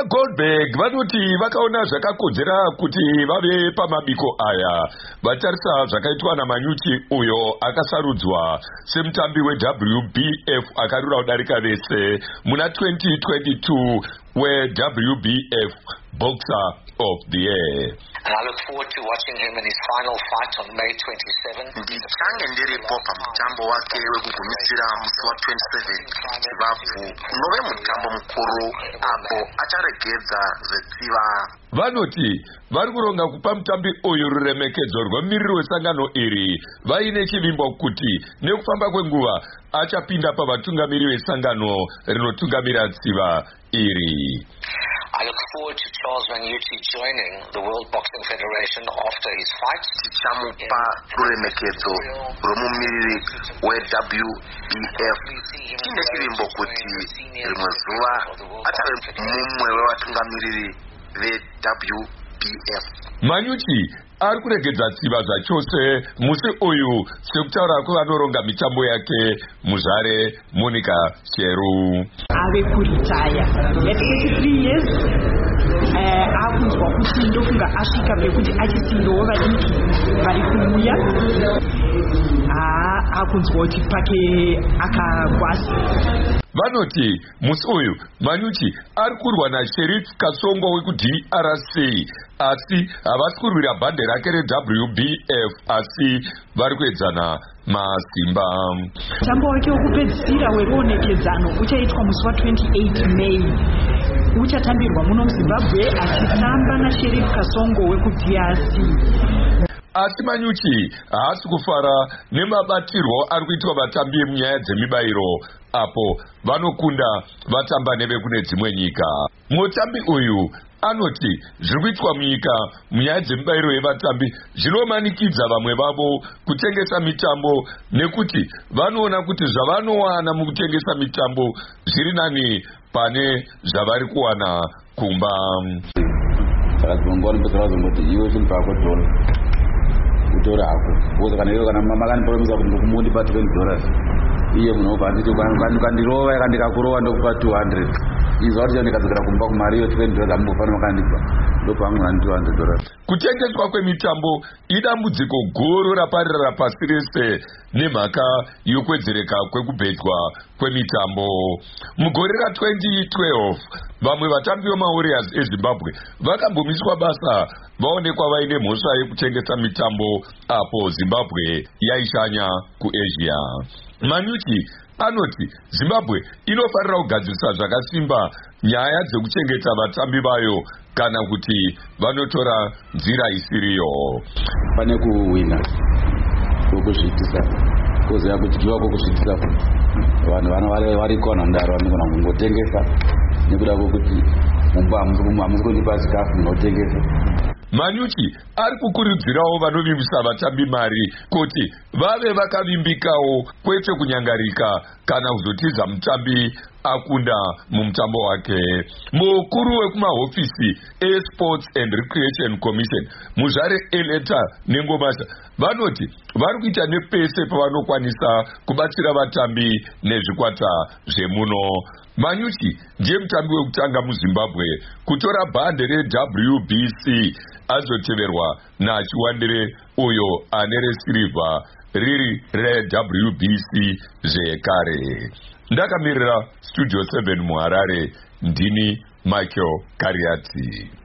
vaGoldberg vanoti vakaona zvakakodzera kuti vave pamabiko aya vatarisa zvakaitwa naManyuchi uyo akasarudzwa semutambi weWBF akarura kudarika vese muna 2022 weWBF Boxer of the Year. And I look forward to watching him in his final fight on May 27th. Ndichange ndiripo pamutambo wake wekugumisira musi wa 27 Chivavu unove mutambo mukuru apo acharegedza zvetsiva. Vanoti vari kuronga kupa mutambi uyu ruremekedzo rwemumiriri wesangano iri vaine chivimbo kuti nekufamba kwenguva achapinda pavatungamiri vesangano rinotungamira tsiva iri. I look forward to Charles Manyuchi joining the World Boxing Federation after his fight. Tichamupa ruremekedzo rwemumiriri weWBF. Tine chivimbo kuti rimwe zuva achave mumwe wevatungamiriri veWBF. Manyuchi ari kuregedza tsiva zvachose musi uyu sekutaura kwevanoronga mitambo yake muzvare Monica Cheru. Ave kuritaya at 33 years akunzwa kuti ndofunga asvika pekuti achisindowo vadiki vari kumuya akunzwa kuti pake akagwasa. Vanoti musi uyu Manyuchi ari kurwa naSherif Kasongo wekuDRC asi havasi kurwira bhande rake reWBF asi vari kuedzana masimba. Mutambo wake wokupedzisira weruonekedzano uchaitwa musi wa 28 May. Uchatambirwa muno muZimbabwe achitamba naSherif Kasongo wekuDRC. Asi Manyuchi haasi kufara nemabatirwo ari kuitwa vatambi munyaya dzemibayiro apo vanokunda vatamba nevekune dzimwe nyika. Mutambi uyu anoti zviri kuitwa munyika munyaya dzemibayiro yevatambi zvinomanikidza vamwe vavo kutengesa mitambo nekuti vanoona kuti zvavanowana mukutengesa mitambo zviri nani pane zvavari kuwana kumba. kutora hako kuza kana iwe kana mama kanipromisa kuti ndikumundi pa $20 iye munobva anditi kandirova yakandikakurova ndokupa 200 izva kuti ndikadzokera kumba kumari iyo $20 ambofanira makandipa ndopangu nani $200. Kutengeswa kwemitambo idambudziko guru raparira pasi rese nemhaka yokwedzereka kwekubhedwa kwemitambo. Mugore ra2012 vamwe vatambi vemaWarriors eZimbabwe vakambomiswa basa vaonekwa vaine mhosva yekutengesa mitambo apo Zimbabwe yaishanya kuAsia. Manyuchi anoti Zimbabwe inofanira kugadzirisa zvakasimba nyaya dzekuchengeta vatambi vayo kana kuti vanotora nzira isiriyo. Pane kuwina kokuzvitisa kozoya kudyiwa kokuzvitisa vanhu vari kona ndaro vanogona kungotengesa nekuda kwokuti hamusi kundipa chikafu munotengesa. Manyuchi ari kukurudzirawo vanovimbisa vatambi mari kuti vave vakavimbikawo kwete kunyangarika kana kuzotiza mutambi akunda mumutambo wake. Mukuru wekumahofisi eSports and Recreation Commission muzvare Eleta Nengomasha vanoti vari kuita nepese pavanokwanisa kubatsira vatambi nezvikwata zvemuno. Manyuchi ndiye mutambi wekutanga muZimbabwe kutora bhande reWBC azoteverwa naChiwandire uyo ane resirivha riri reWBC zvekare. Ndakamirira Studio 7 muHarare ndini Michael Kariati.